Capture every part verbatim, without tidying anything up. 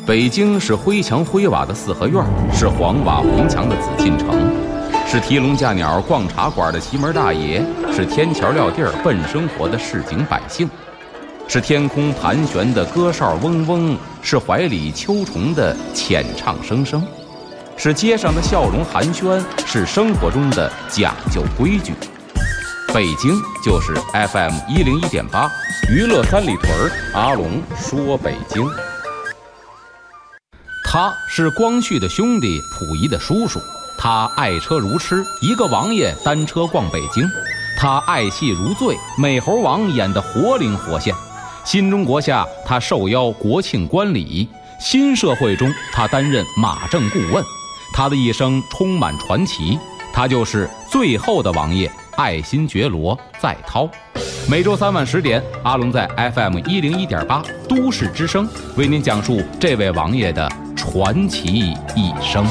北京是灰墙灰瓦的四合院，是黄瓦红墙的紫禁城，是提笼架鸟逛茶馆的奇门大爷，是天桥撂地儿奔生活的市井百姓，是天空盘旋的歌哨嗡嗡，是怀里秋虫的浅唱声声，是街上的笑容寒暄，是生活中的讲究规矩。北京就是 F M 一零一点八，娱乐三里屯，阿龙说北京。他是光绪的兄弟，溥仪的叔叔。他爱车如痴，一个王爷单车逛北京。他爱戏如醉，美猴王演得活灵活现。新中国下，他受邀国庆观礼；新社会中，他担任马政顾问。他的一生充满传奇，他就是最后的王爷，爱新觉罗在涛。每周三晚十点，阿龙在 F M 一零一点八都市之声为您讲述这位王爷的传奇一生。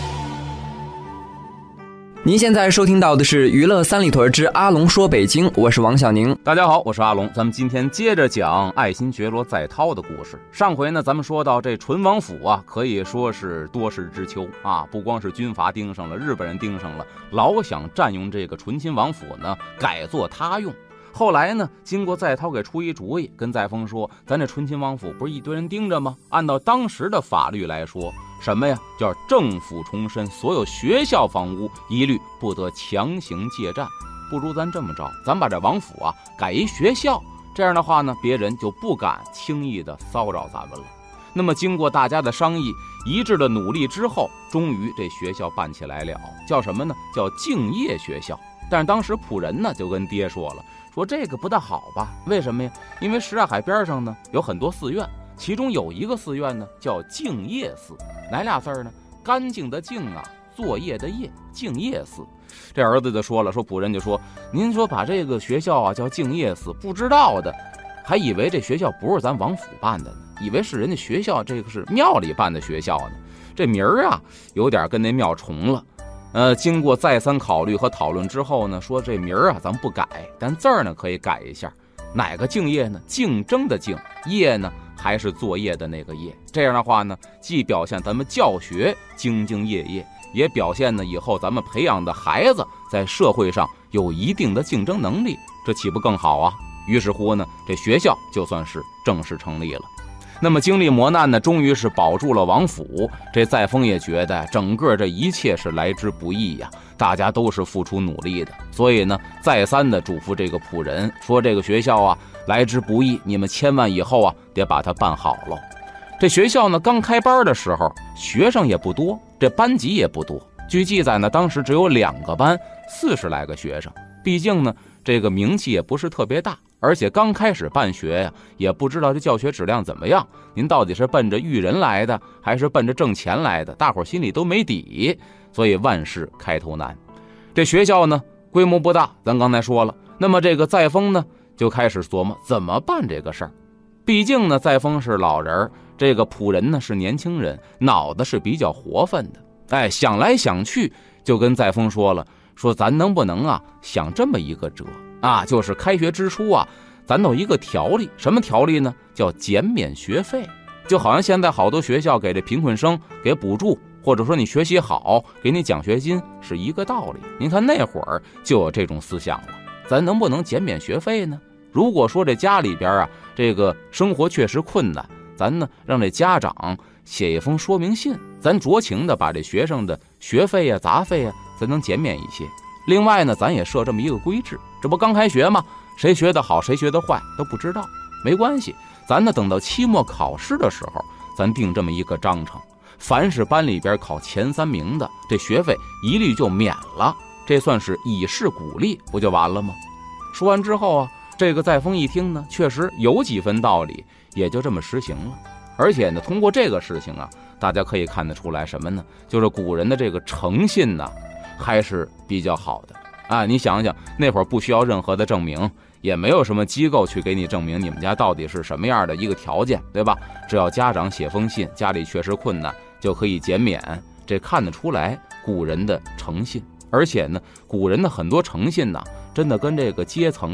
您现在收听到的是娱乐三里屯之阿龙说北京，我是王小宁。 大家好，我是阿龙。咱们今天接着讲爱新觉罗在涛的故事。上回呢，咱们说到这淳王府啊，可以说是多事之秋啊，不光是军阀盯上了，日本人盯上了，老想占用这个醇亲王府呢，改作他用。后来呢，经过在涛给出一主意，跟载沣说，咱这醇亲王府不是一堆人盯着吗？按照当时的法律来说，什么呀？叫政府重申，所有学校房屋一律不得强行借占。不如咱这么着，咱把这王府啊改一学校，这样的话呢，别人就不敢轻易的骚扰咱们了。那么经过大家的商议，一致的努力之后，终于这学校办起来了，叫什么呢？叫敬业学校。但是当时仆人呢就跟爹说了，说这个不大好吧？为什么呀？因为什刹海边上呢有很多寺院，其中有一个寺院呢叫敬业寺。哪俩字呢？干净的净啊，作业的业，敬业寺。这儿子就说了，说仆人就说，您说把这个学校啊叫敬业寺，不知道的还以为这学校不是咱王府办的呢，以为是人家学校这个是庙里办的学校呢。这名儿啊有点跟那庙重了。呃，经过再三考虑和讨论之后呢，说这名儿啊咱不改，但字儿呢可以改一下。哪个敬业呢？竞争的竞，业呢还是作业的那个业。这样的话呢，既表现咱们教学兢兢业业，也表现呢以后咱们培养的孩子在社会上有一定的竞争能力，这岂不更好啊？于是乎呢，这学校就算是正式成立了。那么经历磨难呢，终于是保住了王府。这载沣也觉得整个这一切是来之不易呀，大家都是付出努力的，所以呢再三的嘱咐这个仆人说，这个学校啊来之不易，你们千万以后啊得把它办好了。这学校呢刚开班的时候，学生也不多，这班级也不多。据记载呢，当时只有两个班，四十来个学生。毕竟呢这个名气也不是特别大，而且刚开始办学呀，也不知道这教学质量怎么样。您到底是奔着育人来的，还是奔着挣钱来的？大伙心里都没底，所以万事开头难。这学校呢，规模不大，咱刚才说了。那么这个载沣呢，就开始琢磨怎么办这个事儿。毕竟呢，载沣是老人，这个仆人呢是年轻人，脑子是比较活泛的。哎，想来想去，就跟载沣说了。说咱能不能啊想这么一个辙啊，就是开学之初啊，咱有一个条例。什么条例呢？叫减免学费。就好像现在好多学校给这贫困生给补助，或者说你学习好给你奖学金，是一个道理。您看那会儿就有这种思想了，咱能不能减免学费呢？如果说这家里边啊这个生活确实困难，咱呢让这家长写一封说明信，咱酌情的把这学生的学费啊杂费啊咱能减免一些。另外呢，咱也设这么一个规制，这不刚开学吗？谁学得好谁学得坏都不知道，没关系，咱呢等到期末考试的时候，咱定这么一个章程，凡是班里边考前三名的，这学费一律就免了，这算是以示鼓励，不就完了吗？说完之后啊，这个载沣一听呢，确实有几分道理，也就这么实行了。而且呢，通过这个事情啊，大家可以看得出来什么呢？就是古人的这个诚信呢还是比较好的啊！你想想，那会儿不需要任何的证明，也没有什么机构去给你证明你们家到底是什么样的一个条件，对吧？只要家长写封信，家里确实困难，就可以减免。这看得出来古人的诚信。而且呢，古人的很多诚信呢，真的跟这个阶层啊，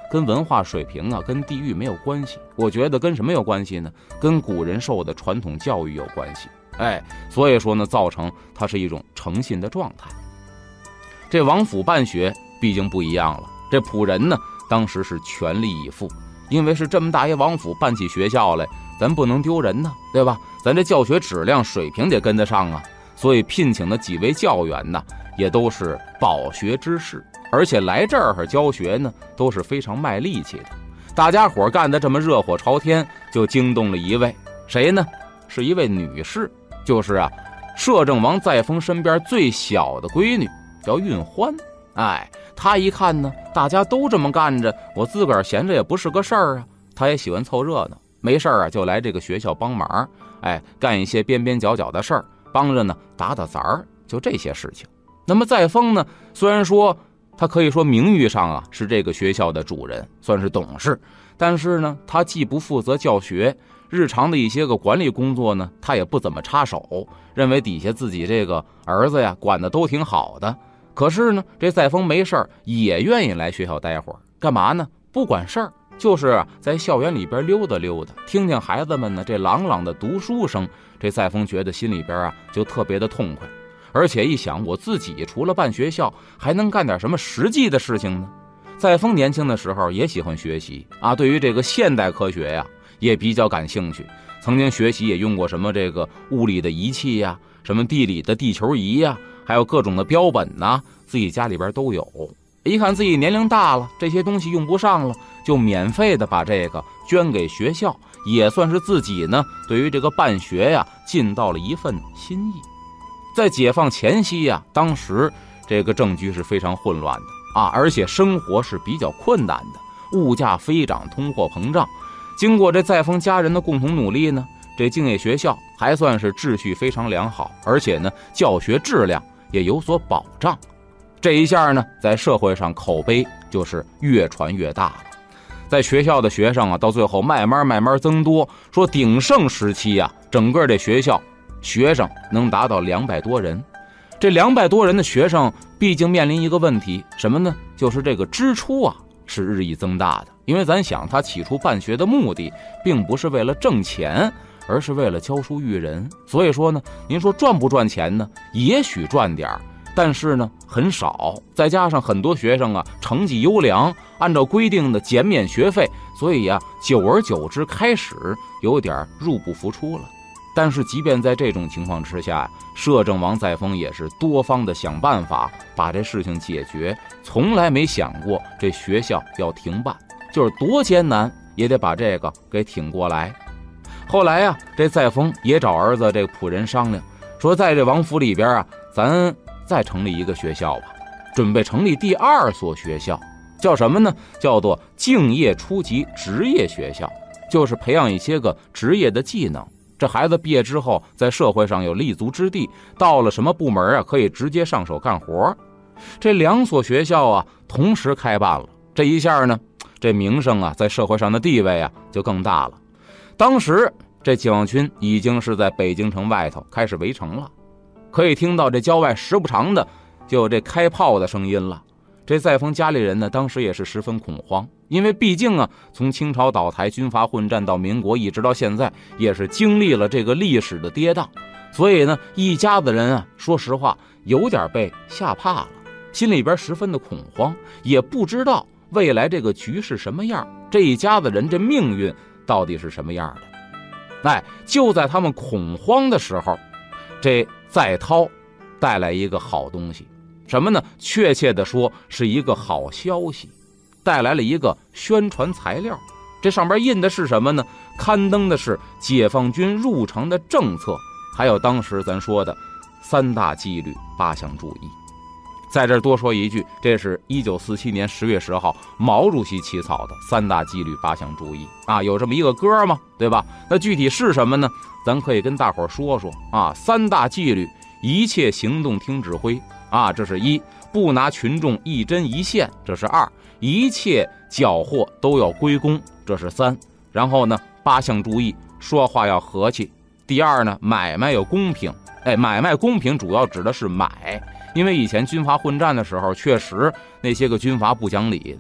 跟文化水平啊，跟地域没有关系。我觉得跟什么有关系呢？跟古人受的传统教育有关系。哎，所以说呢，造成它是一种诚信的状态。这王府办学毕竟不一样了，这仆人呢，当时是全力以赴，因为是这么大一王府办起学校来，咱不能丢人呢，对吧？咱这教学质量水平得跟得上啊。所以聘请的几位教员呢，也都是饱学之士，而且来这儿教学呢，都是非常卖力气的。大家伙干得这么热火朝天，就惊动了一位，谁呢？是一位女士，就是啊，摄政王载沣身边最小的闺女，叫运欢。哎，她一看呢，大家都这么干着，我自个儿闲着也不是个事儿啊。她也喜欢凑热闹，没事啊就来这个学校帮忙，哎，干一些边边角角的事儿，帮着呢打打杂儿，就这些事情。那么载沣呢，虽然说他可以说名誉上啊是这个学校的主人，算是董事，但是呢，他既不负责教学，日常的一些个管理工作呢，他也不怎么插手，认为底下自己这个儿子呀管得都挺好的。可是呢，这载沣没事儿也愿意来学校待会儿，干嘛呢？不管事儿，就是在校园里边溜达溜达，听听孩子们呢这朗朗的读书声。这载沣觉得心里边啊就特别的痛快，而且一想，我自己除了办学校，还能干点什么实际的事情呢？载沣年轻的时候也喜欢学习啊，对于这个现代科学呀也比较感兴趣，曾经学习也用过什么这个物理的仪器呀，什么地理的地球仪呀，还有各种的标本呐，自己家里边都有。一看自己年龄大了，这些东西用不上了，就免费的把这个捐给学校，也算是自己呢对于这个办学呀尽到了一份心意。在解放前夕呀，当时这个政局是非常混乱的啊，而且生活是比较困难的，物价飞涨，通货膨胀。经过这载沣家人的共同努力呢，这敬业学校还算是秩序非常良好，而且呢教学质量也有所保障。这一下呢，在社会上口碑就是越传越大了。在学校的学生啊，到最后慢慢慢慢增多，说鼎盛时期啊，整个这学校学生能达到两百多人。这两百多人的学生，毕竟面临一个问题，什么呢？就是这个支出啊是日益增大的。因为咱想，他起初办学的目的，并不是为了挣钱，而是为了教书育人。所以说呢，您说赚不赚钱呢？也许赚点儿。但是呢很少，再加上很多学生啊成绩优良，按照规定的减免学费，所以啊久而久之开始有点入不敷出了。但是即便在这种情况之下，摄政王载沣也是多方的想办法把这事情解决，从来没想过这学校要停办，就是多艰难也得把这个给挺过来。后来啊，这载沣也找儿子这个仆人商量，说在这王府里边啊，咱再成立一个学校吧，准备成立第二所学校，叫什么呢？叫做敬业初级职业学校，就是培养一些个职业的技能。这孩子毕业之后，在社会上有立足之地，到了什么部门啊，可以直接上手干活。这两所学校啊，同时开办了，这一下呢，这名声啊，在社会上的地位啊，就更大了。当时这解放军已经是在北京城外头开始围城了。可以听到这郊外时不常的就有这开炮的声音了。这载沣家里人呢，当时也是十分恐慌，因为毕竟啊，从清朝倒台、军阀混战到民国，一直到现在，也是经历了这个历史的跌宕，所以呢，一家子人啊，说实话有点被吓怕了，心里边十分的恐慌，也不知道未来这个局是什么样，这一家子人这命运到底是什么样的。哎，就在他们恐慌的时候，这载涛带来一个好东西，什么呢？确切的说是一个好消息，带来了一个宣传材料。这上边印的是什么呢？刊登的是解放军入城的政策，还有当时咱说的三大纪律八项注意。在这多说一句，这是一九四七年十月十号毛主席起草的三大纪律八项注意啊，有这么一个歌嘛，对吧？那具体是什么呢？咱可以跟大伙说说啊。三大纪律，一切行动听指挥啊，这是一；不拿群众一针一线，这是二；一切缴获都要归公，这是三。然后呢，八项注意，说话要和气。第二呢，买卖要公平。哎，买卖公平主要指的是买，因为以前军阀混战的时候，确实那些个军阀不讲理，对吧？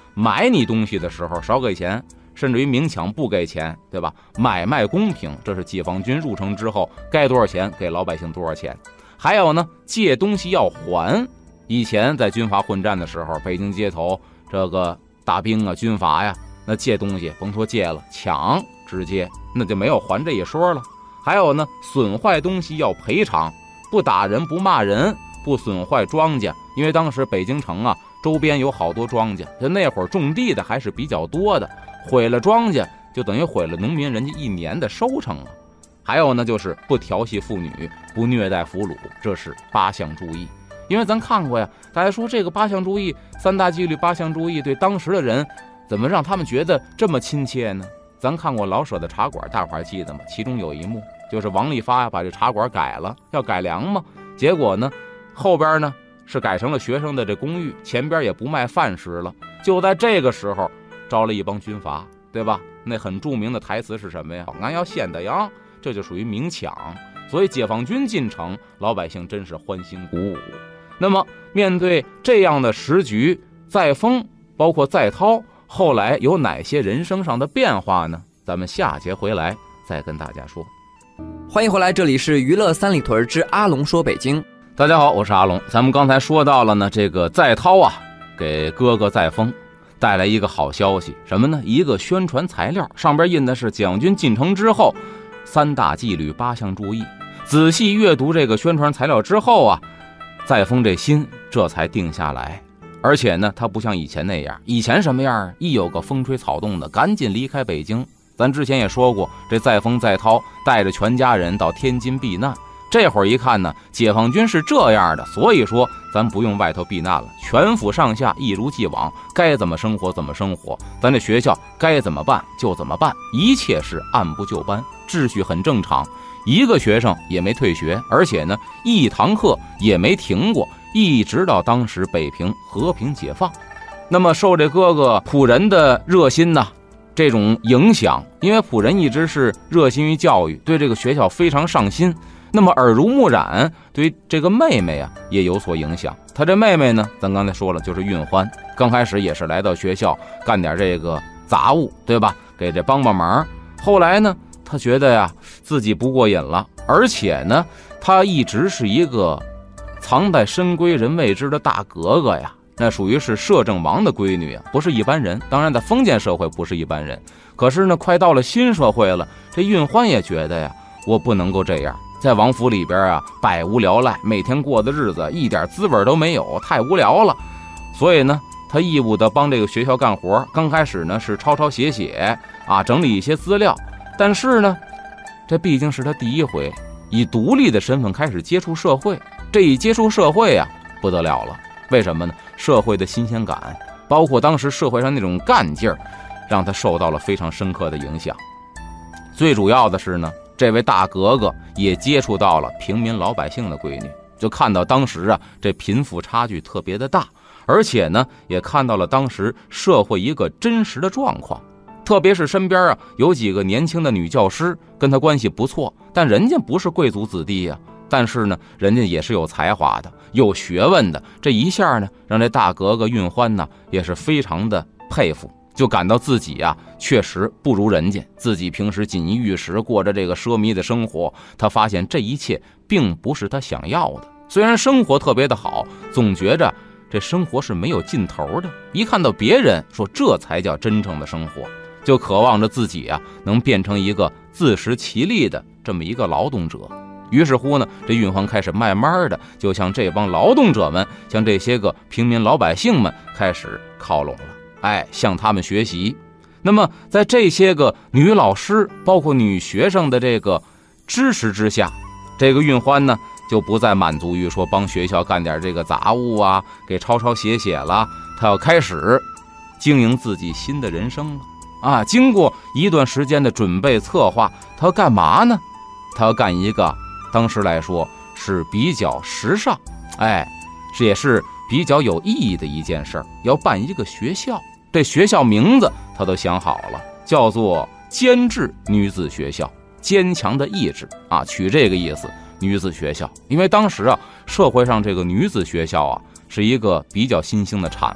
买你东西的时候少给钱，甚至于明抢不给钱，对吧？买卖公平，这是解放军入城之后该多少钱给老百姓多少钱。还有呢，借东西要还。以前在军阀混战的时候，北京街头这个大兵啊、军阀呀，那借东西甭说借了，抢直接那就没有还这一说了。还有呢，损坏东西要赔偿，不打人不骂人，不损坏庄稼，因为当时北京城啊周边有好多庄稼，就那会儿种地的还是比较多的，毁了庄稼就等于毁了农民人家一年的收成啊。还有呢，就是不调戏妇女，不虐待俘虏，这是八项注意。因为咱看过呀，大家说这个八项注意，三大纪律八项注意对当时的人怎么让他们觉得这么亲切呢？咱看过老舍的茶馆，大伙还记得吗？其中有一幕就是王利发呀把这茶馆改了，要改良嘛，结果呢后边呢是改成了学生的这公寓，前边也不卖饭食了。就在这个时候招了一帮军阀，对吧？那很著名的台词是什么呀？俺要献的羊，这就属于明抢。所以解放军进城，老百姓真是欢欣鼓舞。那么面对这样的时局，载沣包括载涛后来有哪些人生上的变化呢？咱们下节回来再跟大家说。 欢迎回来，这里是娱乐三里屯之阿龙说北京。 大家好，我是阿龙。咱们刚才说到了呢，这个载涛啊给哥哥载沣带来一个好消息，什么呢？一个宣传材料，上边印的是解放军进城之后三大纪律八项注意。仔细阅读这个宣传材料之后啊，载沣这心这才定下来。而且呢，他不像以前那样，以前什么样？一有个风吹草动的，赶紧离开北京。咱之前也说过，这载沣载涛带着全家人到天津避难。这会儿一看呢，解放军是这样的，所以说咱不用外头避难了，全府上下一如既往，该怎么生活怎么生活，咱这学校该怎么办就怎么办，一切是按部就班，秩序很正常，一个学生也没退学，而且呢一堂课也没停过，一直到当时北平和平解放。那么受这哥哥溥仁的热心呢这种影响，因为溥仁一直是热心于教育，对这个学校非常上心，那么耳濡目染，对于这个妹妹啊也有所影响。他这妹妹呢，咱刚才说了，就是运欢，刚开始也是来到学校干点这个杂物，对吧？给这帮帮忙。后来呢，他觉得呀自己不过瘾了，而且呢，他一直是一个藏在深闺人未知的大格格呀，那属于是摄政王的闺女啊，不是一般人。当然在封建社会不是一般人，可是呢，快到了新社会了，这运欢也觉得呀，我不能够这样。在王府里边啊，百无聊赖，每天过的日子一点滋味都没有，太无聊了。所以呢，他义务的帮这个学校干活。刚开始呢是抄抄写写啊，整理一些资料。但是呢，这毕竟是他第一回以独立的身份开始接触社会。这一接触社会啊，不得了了。为什么呢？社会的新鲜感，包括当时社会上那种干劲儿，让他受到了非常深刻的影响。最主要的是呢，这位大格格也接触到了平民老百姓的闺女，就看到当时啊这贫富差距特别的大，而且呢也看到了当时社会一个真实的状况。特别是身边啊有几个年轻的女教师跟他关系不错，但人家不是贵族子弟呀、啊，但是呢人家也是有才华的，有学问的。这一下呢让这大格格运欢呢也是非常的佩服，就感到自己啊确实不如人家，自己平时锦衣玉食，过着这个奢靡的生活。他发现这一切并不是他想要的，虽然生活特别的好，总觉着这生活是没有尽头的。一看到别人说这才叫真正的生活，就渴望着自己啊能变成一个自食其力的这么一个劳动者。于是乎呢，这运欢开始慢慢的就向这帮劳动者们，向这些个平民老百姓们开始靠拢了，哎，向他们学习。那么在这些个女老师包括女学生的这个支持之下，这个运欢呢就不再满足于说帮学校干点这个杂物啊，给抄抄写写了，他要开始经营自己新的人生了啊！经过一段时间的准备策划，他要干嘛呢？他要干一个当时来说是比较时尚，哎，是也是比较有意义的一件事儿，要办一个学校。这学校名字他都想好了，叫做坚志女子学校，坚强的意志啊，取这个意思，女子学校。因为当时啊，社会上这个女子学校啊是一个比较新兴的产物，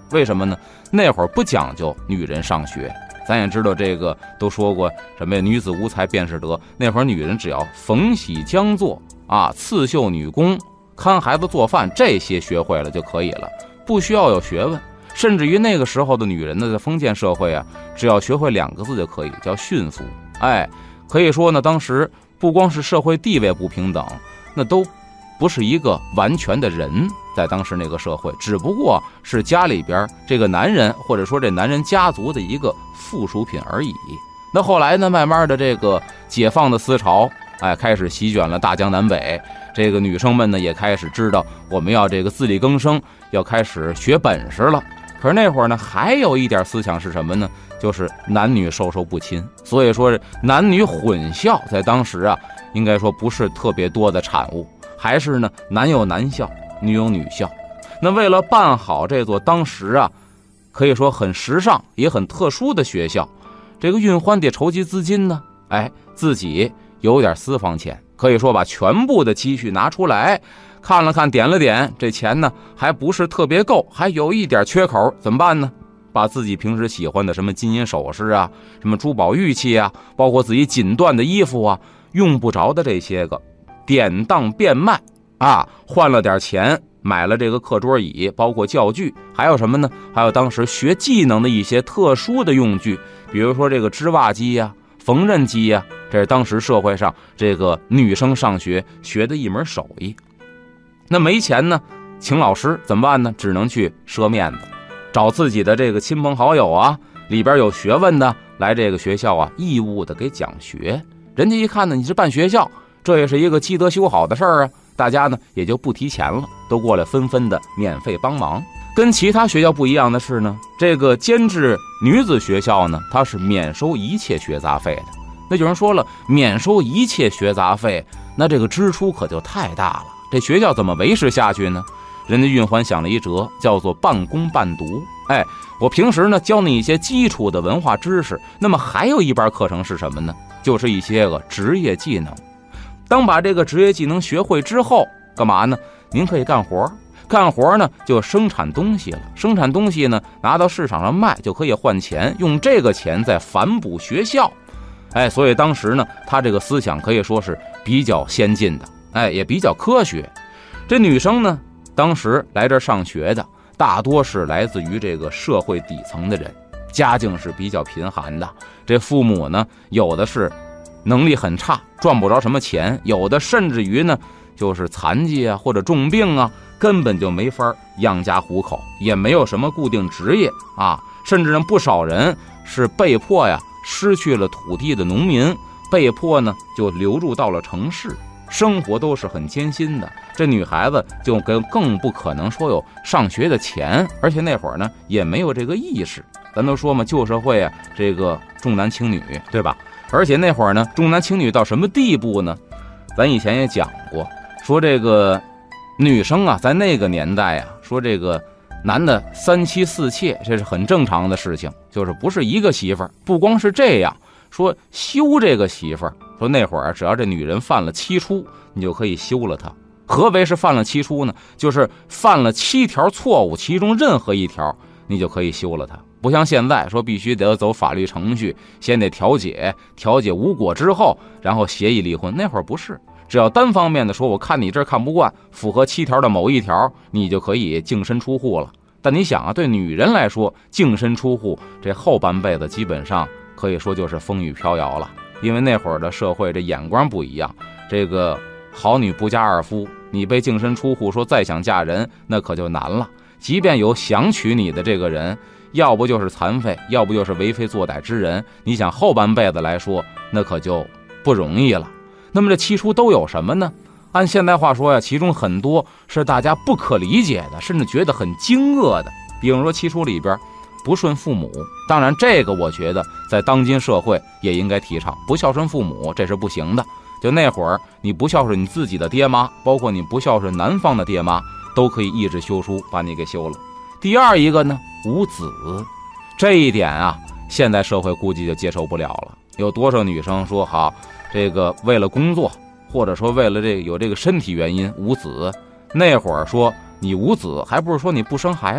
为什么呢？那会儿不讲究女人上学，咱也知道这个都说过什么呀？女子无才便是德。那会儿女人只要缝洗浆做啊，刺绣女工、看孩子做饭，这些学会了就可以了，不需要有学问。甚至于那个时候的女人呢，在封建社会啊，只要学会两个字就可以，叫驯服。哎，可以说呢，当时不光是社会地位不平等，那都不是一个完全的人，在当时那个社会，只不过是家里边这个男人，或者说这男人家族的一个附属品而已。那后来呢，慢慢的这个解放的思潮，哎，开始席卷了大江南北。这个女生们呢，也开始知道我们要这个自力更生，要开始学本事了。可是那会儿呢，还有一点思想是什么呢？就是男女授受不亲。所以说男女混校在当时啊，应该说不是特别多的产物，还是呢男有男校，女有女校。那为了办好这座当时啊，可以说很时尚也很特殊的学校，这个运欢得筹集资金呢，哎，自己有点私房钱，可以说把全部的积蓄拿出来，看了看点了点，这钱呢还不是特别够，还有一点缺口，怎么办呢？把自己平时喜欢的什么金银首饰啊，什么珠宝玉器啊，包括自己锦缎的衣服啊，用不着的这些个典当变卖啊，换了点钱买了这个课桌椅，包括教具，还有什么呢？还有当时学技能的一些特殊的用具，比如说这个织袜机呀、缝纫机呀，这是当时社会上这个女生上学学的一门手艺。那没钱呢，请老师怎么办呢？只能去赊面子，找自己的这个亲朋好友啊，里边有学问的来这个学校啊，义务的给讲学。人家一看呢，你是办学校，这也是一个积德修好的事儿啊，大家呢也就不提钱了，都过来纷纷的免费帮忙。跟其他学校不一样的是呢，这个监制女子学校呢，它是免收一切学杂费的。那有人说了，免收一切学杂费，那这个支出可就太大了，这学校怎么维持下去呢？人家运欢想了一辙，叫做半工半读。哎，我平时呢教你一些基础的文化知识，那么还有一半课程是什么呢？就是一些个职业技能。当把这个职业技能学会之后，干嘛呢？您可以干活，干活呢就生产东西了，生产东西呢拿到市场上卖，就可以换钱，用这个钱再反哺学校。哎，所以当时呢，他这个思想可以说是比较先进的，哎，也比较科学。这女生呢，当时来这儿上学的大多是来自于这个社会底层的人，家境是比较贫寒的。这父母呢，有的是能力很差，赚不着什么钱，有的甚至于呢就是残疾啊或者重病啊，根本就没法养家糊口，也没有什么固定职业啊，甚至呢不少人是被迫呀失去了土地的农民，被迫呢就流入到了城市，生活都是很艰辛的。这女孩子就更更不可能说有上学的钱，而且那会儿呢也没有这个意识。咱都说嘛，旧社会啊，这个重男轻女，对吧？而且那会儿呢，重男轻女到什么地步呢？咱以前也讲过，说这个女生啊，在那个年代啊，说这个男的三妻四妾，这是很正常的事情，就是不是一个媳妇儿。不光是这样，说休这个媳妇儿，说那会儿只要这女人犯了七出，你就可以休了她。何为是犯了七出呢？就是犯了七条错误，其中任何一条你就可以休了她。不像现在说必须得走法律程序，先得调解，调解无果之后，然后协议离婚。那会儿不是，只要单方面的说，我看你这儿看不惯，符合七条的某一条，你就可以净身出户了。但你想啊，对女人来说，净身出户，这后半辈子基本上可以说就是风雨飘摇了。因为那会儿的社会这眼光不一样，这个好女不嫁二夫，你被净身出户，说再想嫁人那可就难了。即便有想娶你的这个人，要不就是残废，要不就是为非作歹之人，你想后半辈子来说，那可就不容易了。那么这七出都有什么呢？按现代话说呀，其中很多是大家不可理解的，甚至觉得很惊愕的。比如说七出里边不顺父母，当然这个我觉得在当今社会也应该提倡，不孝顺父母这是不行的。就那会儿你不孝顺你自己的爹妈，包括你不孝顺男方的爹妈，都可以一纸休书把你给休了。第二一个呢，无子，这一点啊，现在社会估计就接受不了了。有多少女生说好，这个为了工作，或者说为了这个有这个身体原因无子，那会儿说你无子，还不是说你不生孩子，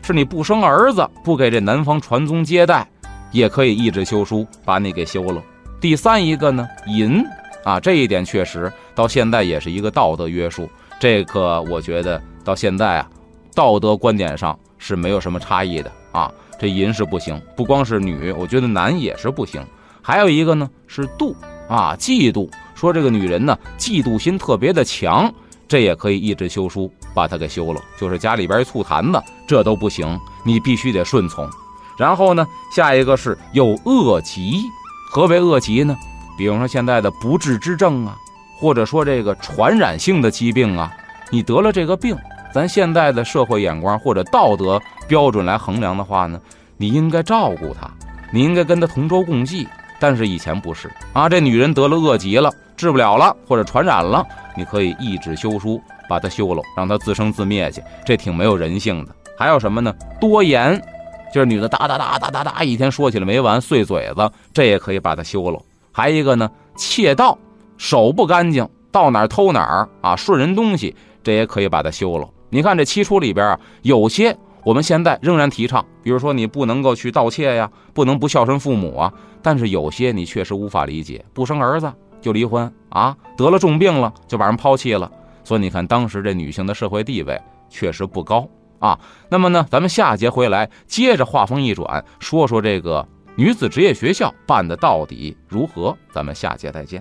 是你不生儿子，不给这男方传宗接代，也可以一纸休书把你给休了。第三一个呢，淫啊，这一点确实到现在也是一个道德约束，这个我觉得到现在啊，道德观点上是没有什么差异的啊。这淫是不行，不光是女，我觉得男也是不行。还有一个呢是妒啊，嫉妒，说这个女人呢嫉妒心特别的强，这也可以一纸休书把她给休了。就是家里边醋坛子，这都不行，你必须得顺从。然后呢，下一个是有恶疾。何为恶疾呢？比如说现在的不治之症啊，或者说这个传染性的疾病啊，你得了这个病，咱现在的社会眼光或者道德标准来衡量的话呢，你应该照顾他，你应该跟他同舟共济。但是以前不是啊，这女人得了恶疾了，治不了了，或者传染了，你可以一纸休书把她休了，让她自生自灭去，这挺没有人性的。还有什么呢？多言，就是女的哒哒哒哒哒哒一天说起来没完，碎嘴子，这也可以把她休了。还一个呢，窃盗，手不干净，到哪儿偷哪儿啊，顺人东西，这也可以把它休了。你看这七出里边啊，有些我们现在仍然提倡，比如说你不能够去盗窃呀，不能不孝顺父母啊，但是有些你确实无法理解，不生儿子就离婚啊，得了重病了就把人抛弃了。所以你看当时这女性的社会地位确实不高啊。那么呢，咱们下节回来接着话锋一转，说说这个女子职业学校办的到底如何，咱们下节再见。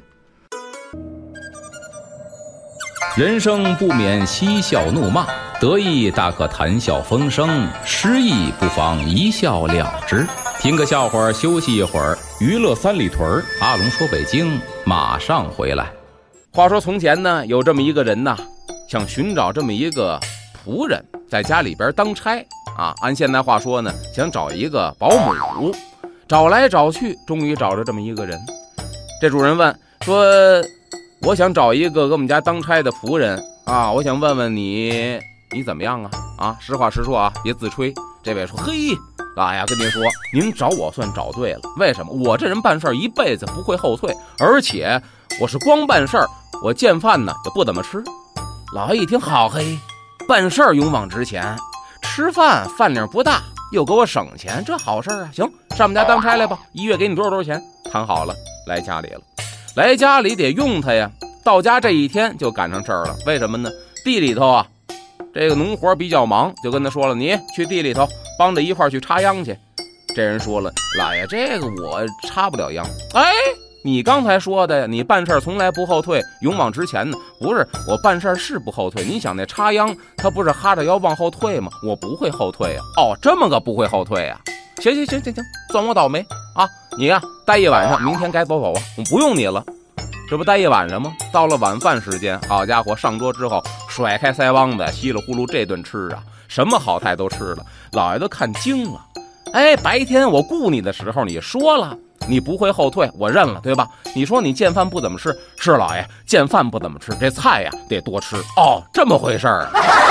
人生不免嬉笑怒骂，得意大可谈笑风生，失意不妨一笑了之。听个笑话休息一会儿，娱乐三里屯，阿龙说北京马上回来。 话说从前呢，有这么一个人呢，想寻找这么一个仆人在家里边当差啊，按现代话说呢，想找一个保姆。找来找去，终于找着这么一个人。这主人问说，我想找一个给我们家当差的仆人啊，我想问问你，你怎么样啊？啊，实话实说啊，别自吹。这位说，嘿，哎呀，跟您说，您找我算找对了。为什么？我这人办事一辈子不会后退，而且我是光办事儿，我见饭呢也不怎么吃。老爷一听，好嘿，办事儿勇往直前，吃饭饭量不大，又给我省钱，这好事啊！行，上我们家当差来吧，一月给你多少多少钱？谈好了，来家里了。来家里得用他呀，到家这一天就赶上这儿了。为什么呢？地里头啊，这个农活比较忙，就跟他说了，你去地里头帮着一块去插秧去。这人说了，老爷，这个我插不了秧。哎，你刚才说的，你办事从来不后退，勇往直前呢。不是，我办事是不后退。你想那插秧，他不是哈着腰往后退吗？我不会后退啊。哦，这么个不会后退啊。行行行行行，算我倒霉啊！你呀、啊，待一晚上，明天该走走啊，我不用你了。这不待一晚上吗？到了晚饭时间，好家伙，上桌之后甩开腮帮子，稀里呼噜这顿吃啊，什么好菜都吃了，老爷都看惊了。哎，白天我雇你的时候你说了，你不会后退，我认了，对吧？你说你见饭不怎么吃，是老爷见饭不怎么吃，这菜呀得多吃。哦，这么回事儿。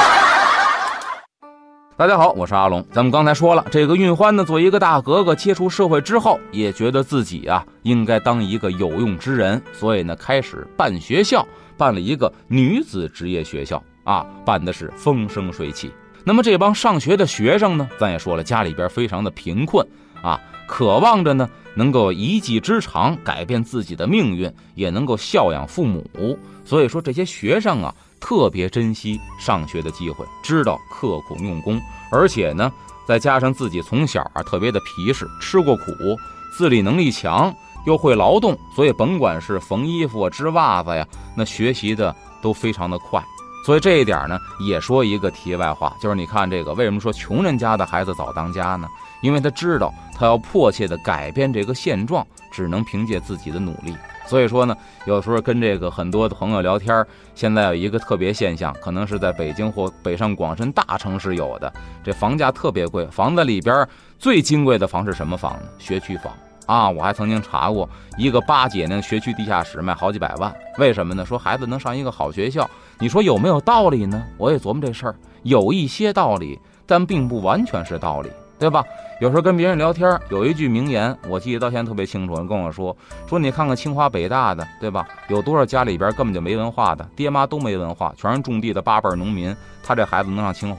大家好，我是阿龙。咱们刚才说了，这个运欢呢，作为一个大格格，接触社会之后，也觉得自己啊应该当一个有用之人，所以呢，开始办学校，办了一个女子职业学校啊，办的是风生水起。那么这帮上学的学生呢，咱也说了，家里边非常的贫困啊，渴望着呢能够一技之长，改变自己的命运，也能够孝养父母。所以说这些学生啊，特别珍惜上学的机会，知道刻苦用功，而且呢，再加上自己从小啊特别的皮实，吃过苦，自理能力强，又会劳动，所以甭管是缝衣服啊、织袜子呀，那学习的都非常的快。所以这一点呢，也说一个题外话，就是你看这个，为什么说穷人家的孩子早当家呢？因为他知道他要迫切的改变这个现状，只能凭借自己的努力。所以说呢，有时候跟这个很多的朋友聊天，现在有一个特别现象，可能是在北京或北上广深大城市有的，这房价特别贵，房子里边最金贵的房是什么房呢？学区房啊！我还曾经查过，一个八姐那学区地下室卖好几百万，为什么呢？说孩子能上一个好学校，你说有没有道理呢？我也琢磨这事儿，有一些道理，但并不完全是道理，对吧？有时候跟别人聊天，有一句名言，我记得到现在特别清楚，人跟我说，说你看看清华北大的，对吧？有多少家里边根本就没文化的，爹妈都没文化，全是种地的八辈农民，他这孩子能上清华？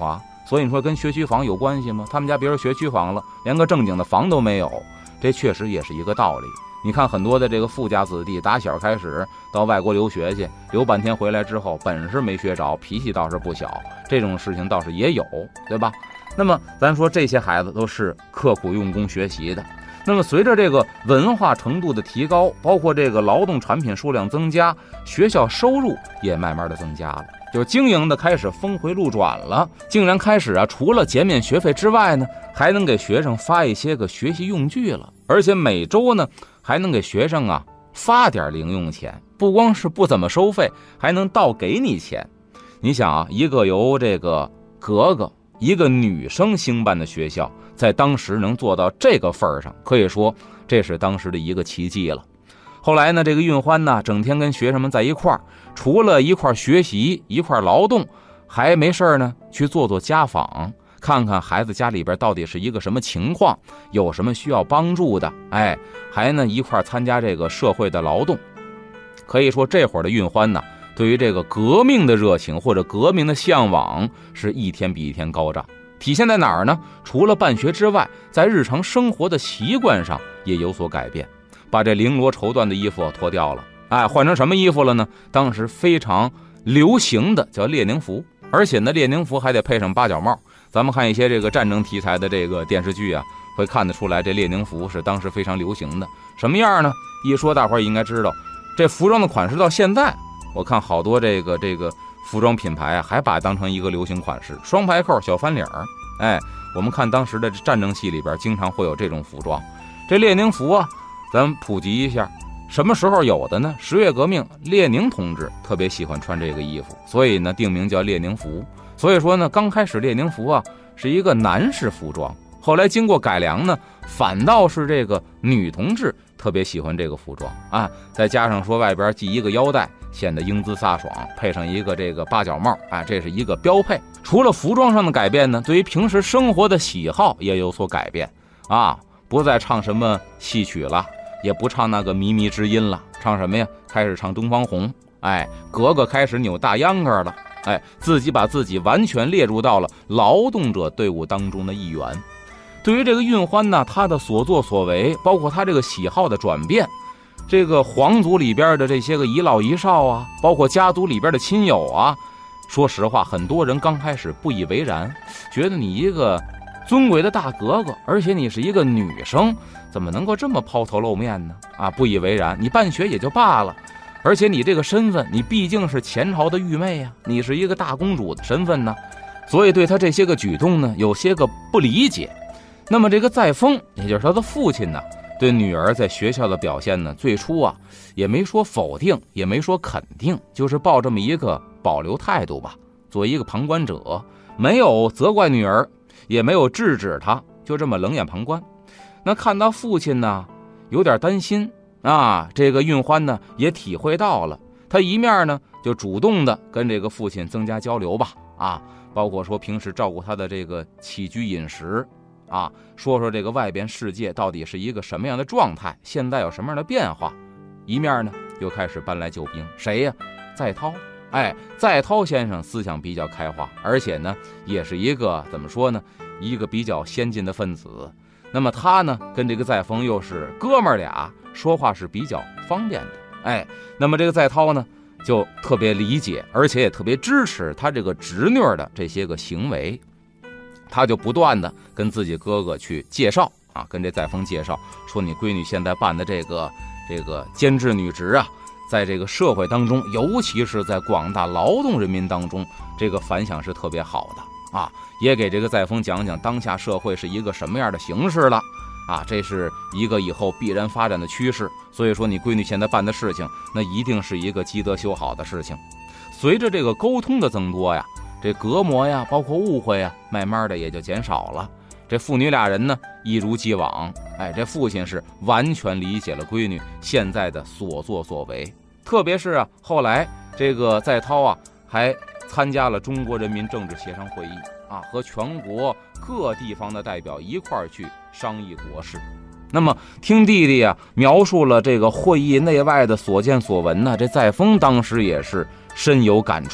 所以你说跟学区房有关系吗？他们家别说学区房了，连个正经的房都没有，这确实也是一个道理。你看很多的这个富家子弟，打小开始到外国留学去，留半天回来之后，本事没学着，脾气倒是不小，这种事情倒是也有，对吧？那么咱说这些孩子都是刻苦用功学习的，那么随着这个文化程度的提高，包括这个劳动产品数量增加，学校收入也慢慢的增加了，就经营的开始峰回路转了，竟然开始啊，除了减免学费之外呢，还能给学生发一些个学习用具了，而且每周呢还能给学生啊发点零用钱，不光是不怎么收费，还能倒给你钱。你想啊，一个由这个格格一个女生兴办的学校，在当时能做到这个份上，可以说这是当时的一个奇迹了。后来呢，这个运欢呢，整天跟学生们在一块儿，除了一块学习、一块劳动，还没事呢去做做家访，看看孩子家里边到底是一个什么情况，有什么需要帮助的，哎，还呢一块参加这个社会的劳动。可以说这会儿的运欢呢，对于这个革命的热情或者革命的向往是一天比一天高涨。体现在哪儿呢？除了办学之外，在日常生活的习惯上也有所改变，把这绫罗绸缎的衣服脱掉了，哎，换成什么衣服了呢？当时非常流行的叫列宁服，而且呢，列宁服还得配上八角帽。咱们看一些这个战争题材的这个电视剧啊，会看得出来，这列宁服是当时非常流行的。什么样呢？一说大伙儿应该知道，这服装的款式到现在，我看好多这个这个服装品牌啊，还把它当成一个流行款式，双排扣、小翻领儿。哎，我们看当时的战争戏里边，经常会有这种服装。这列宁服啊，咱们普及一下，什么时候有的呢？十月革命，列宁同志特别喜欢穿这个衣服，所以呢，定名叫列宁服。所以说呢，刚开始列宁服啊是一个男士服装，后来经过改良呢，反倒是这个女同志特别喜欢这个服装啊，再加上说外边系一个腰带，显得英姿飒爽，配上一个这个八角帽，啊，这是一个标配。除了服装上的改变呢，对于平时生活的喜好也有所改变啊，不再唱什么戏曲了，也不唱那个靡靡之音了，唱什么呀？开始唱东方红，哎，格格开始扭大秧歌了，哎，自己把自己完全列入到了劳动者队伍当中的一员。对于这个运欢呢，他的所作所为，包括他这个喜好的转变，这个皇族里边的这些个遗老遗少啊，包括家族里边的亲友啊，说实话，很多人刚开始不以为然，觉得你一个尊贵的大格格，而且你是一个女生，怎么能够这么抛头露面呢？啊，不以为然。你办学也就罢了，而且你这个身份，你毕竟是前朝的御妹呀、啊，你是一个大公主的身份呢，所以对他这些个举动呢，有些个不理解。那么这个载沣，也就是他的父亲呢，对女儿在学校的表现呢，最初啊也没说否定，也没说肯定，就是抱这么一个保留态度吧，作为一个旁观者，没有责怪女儿，也没有制止她，就这么冷眼旁观。那看到父亲呢有点担心啊，这个运欢呢也体会到了，他一面呢就主动的跟这个父亲增加交流吧，啊，包括说平时照顾他的这个起居饮食啊，说说这个外边世界到底是一个什么样的状态，现在有什么样的变化。一面呢又开始搬来救兵，谁呀？载涛。哎，载涛先生思想比较开化，而且呢也是一个怎么说呢，一个比较先进的分子。那么他呢跟这个载沣又是哥们儿俩，说话是比较方便的。哎，那么这个载涛呢就特别理解，而且也特别支持他这个侄女的这些个行为。他就不断的跟自己哥哥去介绍啊，跟这载沣介绍说，你闺女现在办的这个这个监制女职啊，在这个社会当中，尤其是在广大劳动人民当中，这个反响是特别好的啊，也给这个载沣讲讲当下社会是一个什么样的形势了啊，这是一个以后必然发展的趋势，所以说你闺女现在办的事情，那一定是一个积德修好的事情。随着这个沟通的增多呀，这隔膜呀，包括误会呀，慢慢的也就减少了。这父女俩人呢，一如既往。哎，这父亲是完全理解了闺女现在的所作所为，特别是啊，后来这个载涛啊，还参加了中国人民政治协商会议啊，和全国各地方的代表一块儿去商议国事。那么听弟弟啊描述了这个会议内外的所见所闻呢，这载沣当时也是深有感触。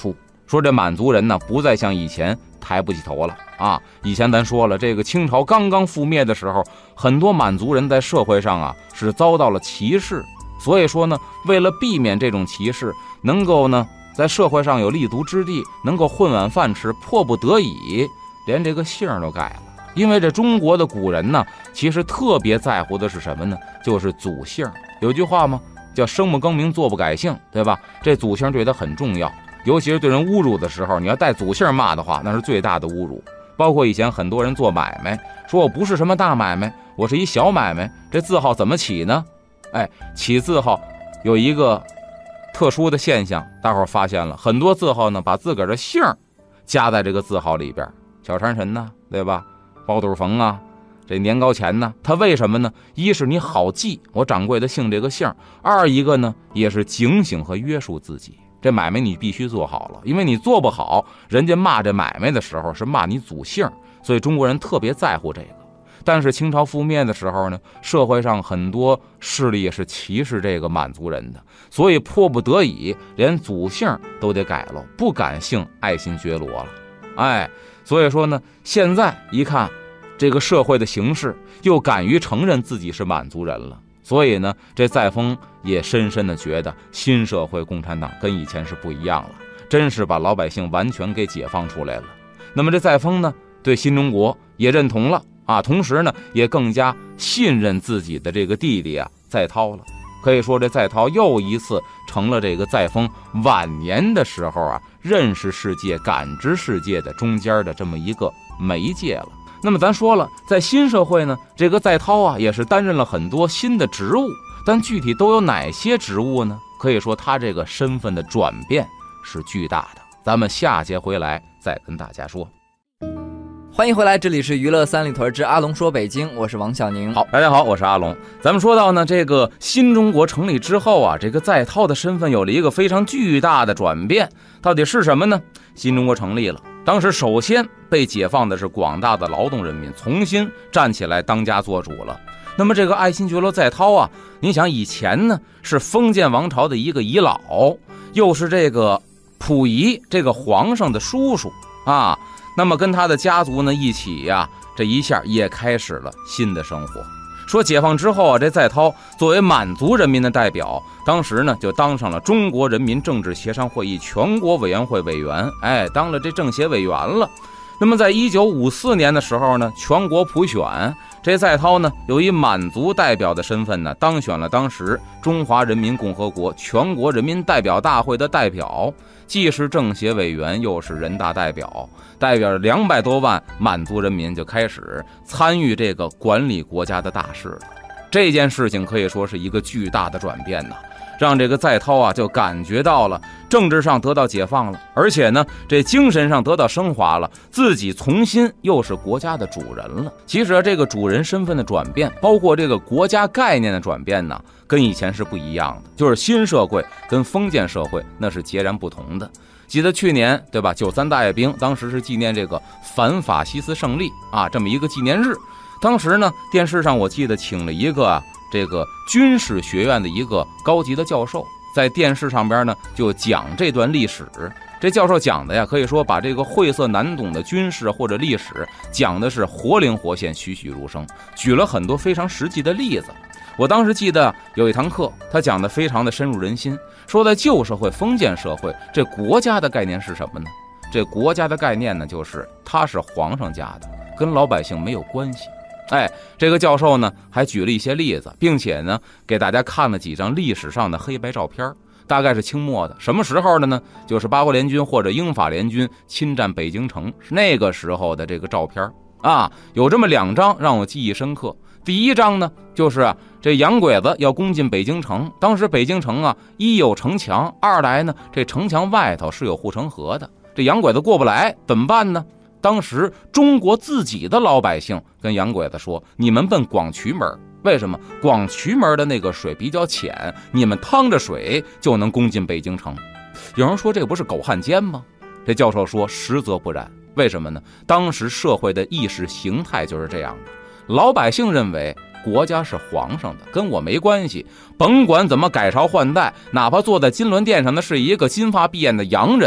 说这满族人呢不再像以前抬不起头了啊。以前咱说了，这个清朝刚刚覆灭的时候，很多满族人在社会上啊是遭到了歧视，所以说呢，为了避免这种歧视，能够呢在社会上有立足之地，能够混碗饭吃，迫不得已连这个姓都改了。因为这中国的古人呢，其实特别在乎的是什么呢？就是祖姓。有句话吗？叫生不更名，坐不改姓，对吧？这祖姓对他很重要，尤其是对人侮辱的时候，你要带祖姓骂的话，那是最大的侮辱。包括以前很多人做买卖，说我不是什么大买卖，我是一小买卖，这字号怎么起呢？哎，起字号有一个特殊的现象，大伙儿发现了，很多字号呢把自个儿的姓加在这个字号里边，小山神呐，对吧？包肚冯啊，这年糕钱呢，它为什么呢？一是你好记我掌柜的姓这个姓，二一个呢也是警醒和约束自己，这买卖你必须做好了，因为你做不好，人家骂这买卖的时候是骂你祖姓，所以中国人特别在乎这个。但是清朝覆灭的时候呢，社会上很多势力是歧视这个满族人的，所以迫不得已连祖姓都得改了，不敢姓爱新觉罗了。哎，所以说呢，现在一看这个社会的形势，又敢于承认自己是满族人了，所以呢，这载沣也深深的觉得新社会共产党跟以前是不一样了，真是把老百姓完全给解放出来了。那么这载沣呢，对新中国也认同了啊，同时呢，也更加信任自己的这个弟弟啊载涛了。可以说这载涛又一次成了这个载沣晚年的时候啊认识世界、感知世界的中间的这么一个媒介了。那么咱说了，在新社会呢，这个载涛啊也是担任了很多新的职务，但具体都有哪些职务呢？可以说他这个身份的转变是巨大的。咱们下节回来再跟大家说。 欢迎回来，这里是娱乐三里屯之阿龙说北京，我是王小宁。 好，大家好，我是阿龙。咱们说到呢，这个新中国成立之后啊，这个载涛的身份有了一个非常巨大的转变，到底是什么呢？新中国成立了，当时首先被解放的是广大的劳动人民，重新站起来当家做主了。那么这个爱新觉罗载涛啊，你想以前呢是封建王朝的一个遗老，又是这个溥仪这个皇上的叔叔啊，那么跟他的家族呢一起呀、啊，这一下也开始了新的生活。说解放之后啊，这载涛作为满族人民的代表，当时呢就当上了中国人民政治协商会议全国委员会委员，哎，当了这政协委员了。那么在一九五四年的时候呢，全国普选，这载涛呢由以满族代表的身份呢当选了当时中华人民共和国全国人民代表大会的代表，既是政协委员又是人大代表，代表两百多万满族人民就开始参与这个管理国家的大事了。这件事情可以说是一个巨大的转变呢，让这个载涛啊就感觉到了政治上得到解放了，而且呢这精神上得到升华了，自己重新又是国家的主人了。其实、啊、这个主人身份的转变，包括这个国家概念的转变呢，跟以前是不一样的，就是新社会跟封建社会那是截然不同的。记得去年对吧，九三大阅兵，当时是纪念这个反法西斯胜利啊，这么一个纪念日。当时呢电视上我记得请了一个啊这个军事学院的一个高级的教授，在电视上边呢就讲这段历史。这教授讲的呀，可以说把这个晦涩难懂的军事或者历史讲的是活灵活现、栩栩如生，举了很多非常实际的例子。我当时记得有一堂课，他讲的非常的深入人心，说在旧社会、封建社会，这国家的概念是什么呢？这国家的概念呢，就是它是皇上家的，跟老百姓没有关系。哎，这个教授呢还举了一些例子，并且呢给大家看了几张历史上的黑白照片，大概是清末的，什么时候的呢？就是八国联军或者英法联军侵占北京城，是那个时候的这个照片啊。有这么两张让我记忆深刻。第一张呢，就是啊这洋鬼子要攻进北京城，当时北京城啊一有城墙，二来呢这城墙外头是有护城河的，这洋鬼子过不来怎么办呢？当时中国自己的老百姓跟洋鬼子说，你们奔广渠门，为什么？广渠门的那个水比较浅，你们趟着水就能攻进北京城。有人说这不是狗汉奸吗？这教授说实则不然，为什么呢？当时社会的意识形态就是这样的，老百姓认为国家是皇上的，跟我没关系，甭管怎么改朝换代，哪怕坐在金銮殿上的是一个金发碧眼的洋人，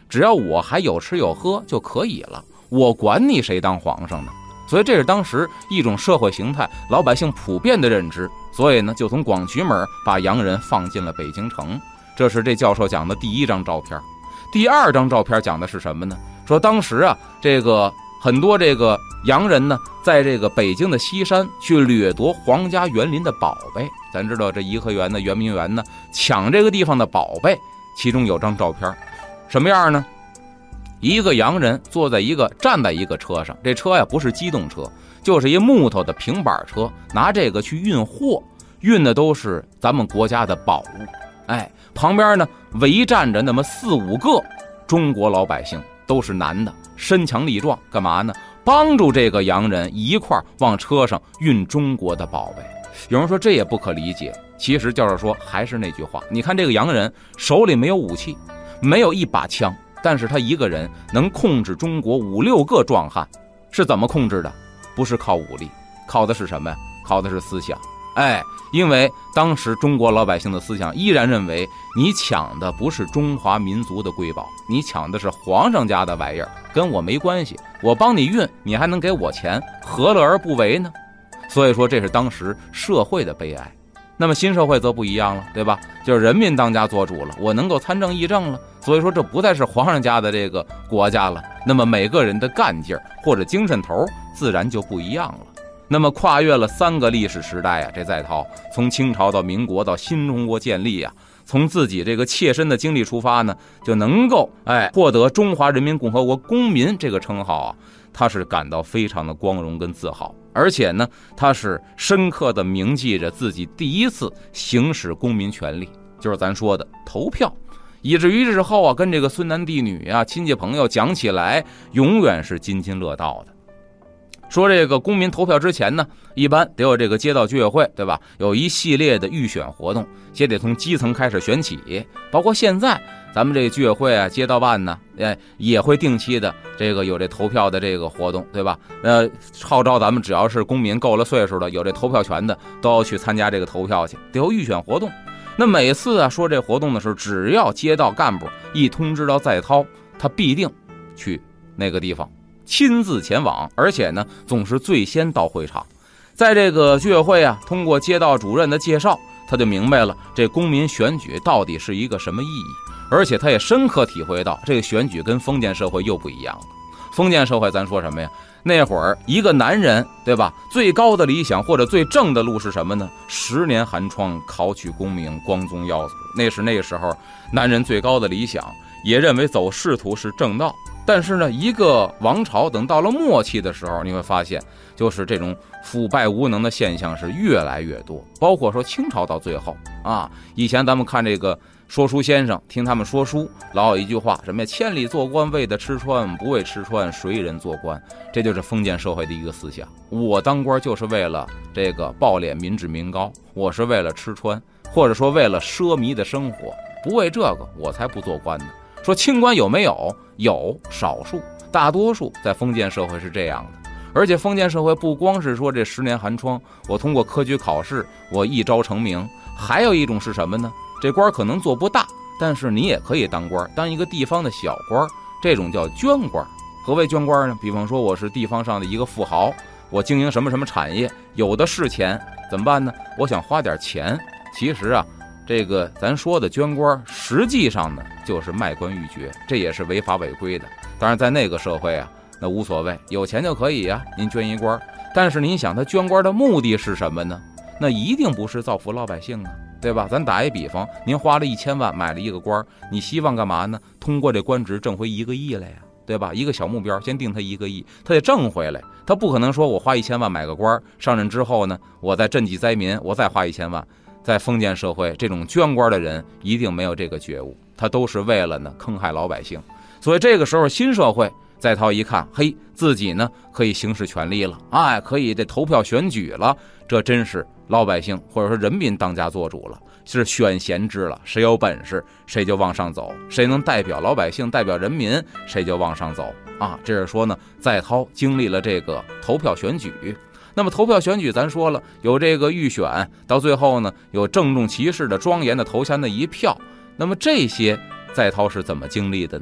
只要我还有吃有喝就可以了，我管你谁当皇上呢？所以这是当时一种社会形态，老百姓普遍的认知。所以呢，就从广渠门把洋人放进了北京城。这是这教授讲的第一张照片。第二张照片讲的是什么呢？说当时啊，这个很多这个洋人呢，在这个北京的西山去掠夺皇家园林的宝贝。咱知道这颐和园呢、圆明园呢，抢这个地方的宝贝。其中有张照片，什么样呢？一个洋人坐在一个站在一个车上，这车呀不是机动车，就是一木头的平板车，拿这个去运货，运的都是咱们国家的宝物。哎，旁边呢围站着那么四五个中国老百姓，都是男的，身强力壮，干嘛呢？帮助这个洋人一块往车上运中国的宝贝。有人说这也不可理解，其实教授说还是那句话，你看这个洋人手里没有武器，没有一把枪，但是他一个人能控制中国五六个壮汉，是怎么控制的？不是靠武力，靠的是什么呀？靠的是思想。哎，因为当时中国老百姓的思想依然认为，你抢的不是中华民族的瑰宝，你抢的是皇上家的玩意儿，跟我没关系，我帮你运，你还能给我钱，何乐而不为呢？所以说这是当时社会的悲哀。那么新社会则不一样了，对吧？就是人民当家作主了，我能够参政议政了，所以说这不再是皇上家的这个国家了，那么每个人的干劲儿或者精神头自然就不一样了。那么跨越了三个历史时代啊，这在涛从清朝到民国到新中国建立啊，从自己这个切身的经历出发呢，就能够哎获得中华人民共和国公民这个称号啊，他是感到非常的光荣跟自豪。而且呢，他是深刻的铭记着自己第一次行使公民权利，就是咱说的投票，以至于日后啊，跟这个孙男弟女啊、亲戚朋友讲起来，永远是津津乐道的。说这个公民投票之前呢，一般得有这个街道居委会，对吧？有一系列的预选活动，先得从基层开始选起。包括现在咱们这个居委会啊、街道办呢，哎，也会定期的这个有这投票的这个活动，对吧？呃，号召咱们只要是公民够了岁数的，有这投票权的，都要去参加这个投票去，得有预选活动。那每次啊说这活动的时候，只要街道干部一通知到在涛，他必定去那个地方。亲自前往，而且呢，总是最先到会场。在这个居委会啊，通过街道主任的介绍，他就明白了这公民选举到底是一个什么意义，而且他也深刻体会到这个选举跟封建社会又不一样了。封建社会咱说什么呀？那会儿一个男人，对吧？最高的理想或者最正的路是什么呢？十年寒窗，考取功名，光宗耀祖。那是那个时候男人最高的理想，也认为走仕途是正道。但是呢，一个王朝等到了末期的时候，你会发现，就是这种腐败无能的现象是越来越多。包括说清朝到最后啊，以前咱们看这个说书先生，听他们说书，老有一句话，什么呀？千里做官为的吃穿，不为吃穿，谁人做官？这就是封建社会的一个思想。我当官就是为了这个暴敛民脂民膏，我是为了吃穿，或者说为了奢靡的生活，不为这个我才不做官呢。说清官有没有？有，少数，大多数在封建社会是这样的。而且封建社会不光是说这十年寒窗，我通过科举考试我一朝成名，还有一种是什么呢？这官可能做不大，但是你也可以当官，当一个地方的小官，这种叫捐官。何谓捐官呢？比方说我是地方上的一个富豪，我经营什么什么产业，有的是钱，怎么办呢？我想花点钱。其实啊，这个咱说的捐官，实际上呢就是卖官鬻爵，这也是违法违规的。当然在那个社会啊，那无所谓，有钱就可以啊，您捐一官。但是您想他捐官的目的是什么呢？那一定不是造福老百姓啊，对吧？咱打一比方，您花了一千万买了一个官，你希望干嘛呢？通过这官职挣回一个亿来呀，对吧？一个小目标，先定他一个亿，他得挣回来。他不可能说我花一千万买个官，上任之后呢，我再赈济灾民，我再花一千万。在封建社会，这种捐官的人一定没有这个觉悟，他都是为了呢坑害老百姓。所以这个时候新社会在涛一看，嘿，自己呢可以行使权利了，哎，可以这投票选举了，这真是老百姓或者说人民当家做主了，是选贤之了，谁有本事谁就往上走，谁能代表老百姓代表人民谁就往上走啊。这是说呢，在涛经历了这个投票选举。那么投票选举咱说了，有这个预选，到最后呢有郑重其事的庄严的投下那一票。那么这些在涛是怎么经历的呢？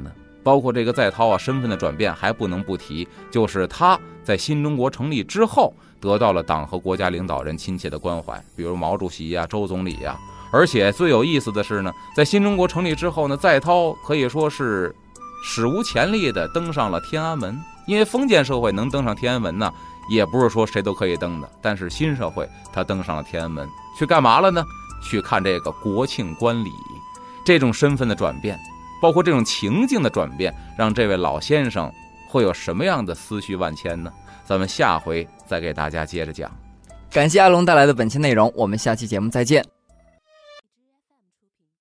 包括这个在涛啊身份的转变，还不能不提，就是他在新中国成立之后得到了党和国家领导人亲切的关怀，比如毛主席呀、周总理呀。而且最有意思的是呢，在新中国成立之后呢，在涛可以说是史无前例的登上了天安门。因为封建社会能登上天安门呢，也不是说谁都可以登的，但是新社会他登上了天安门，去干嘛了呢？去看这个国庆观礼。这种身份的转变，包括这种情境的转变，让这位老先生会有什么样的思绪万千呢？咱们下回再给大家接着讲。 感谢阿龙带来的本期内容，我们下期节目再见。